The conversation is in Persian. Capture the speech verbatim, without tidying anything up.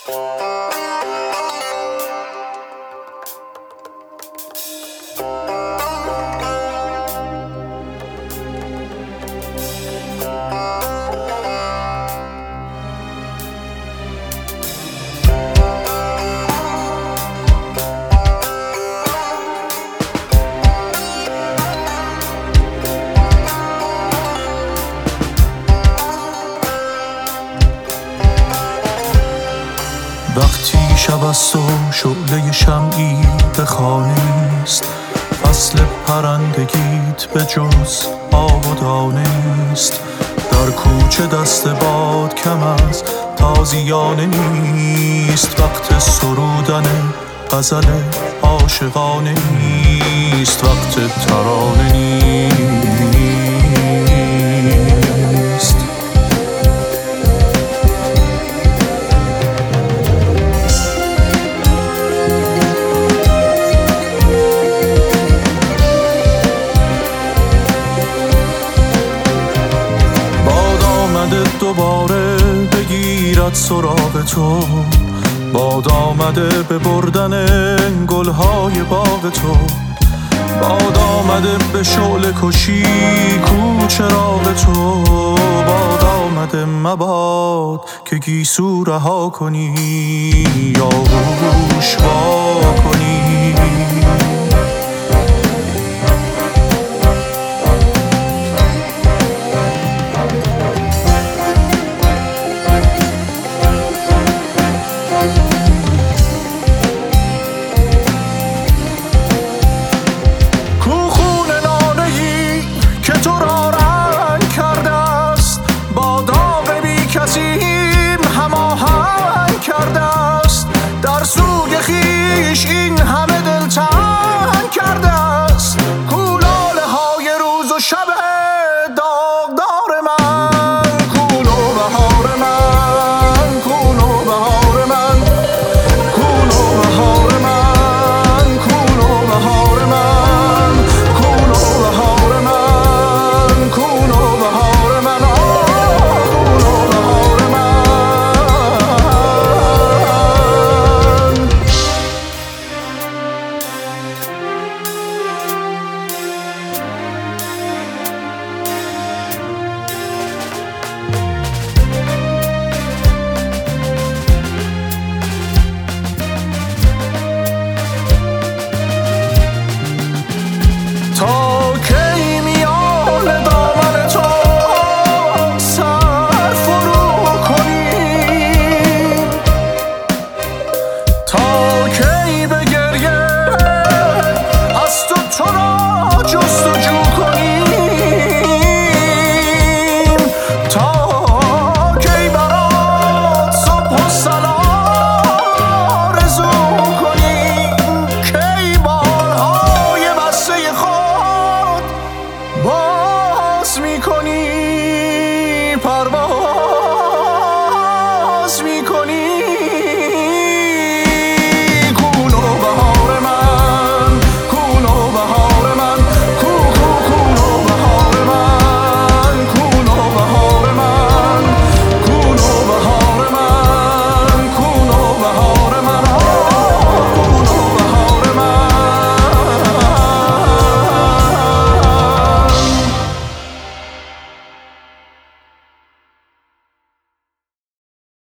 وقتی شب است و شعله شمعی به خانه نیست، فصل پرندگیت به جز آب و دانه نیست. در کوچه دست باد کم از تازیانه نیست، وقت سرودن غزل عاشقانه نیست، وقت ترانه نیست. دوباره بگیرد سراغ تو، باد آمده به بردن گلهای باغ تو، باد آمده به شعله کشی کوچراغ تو، باد آمده مباد که گیسو رها کنی یا گوش وا کنی.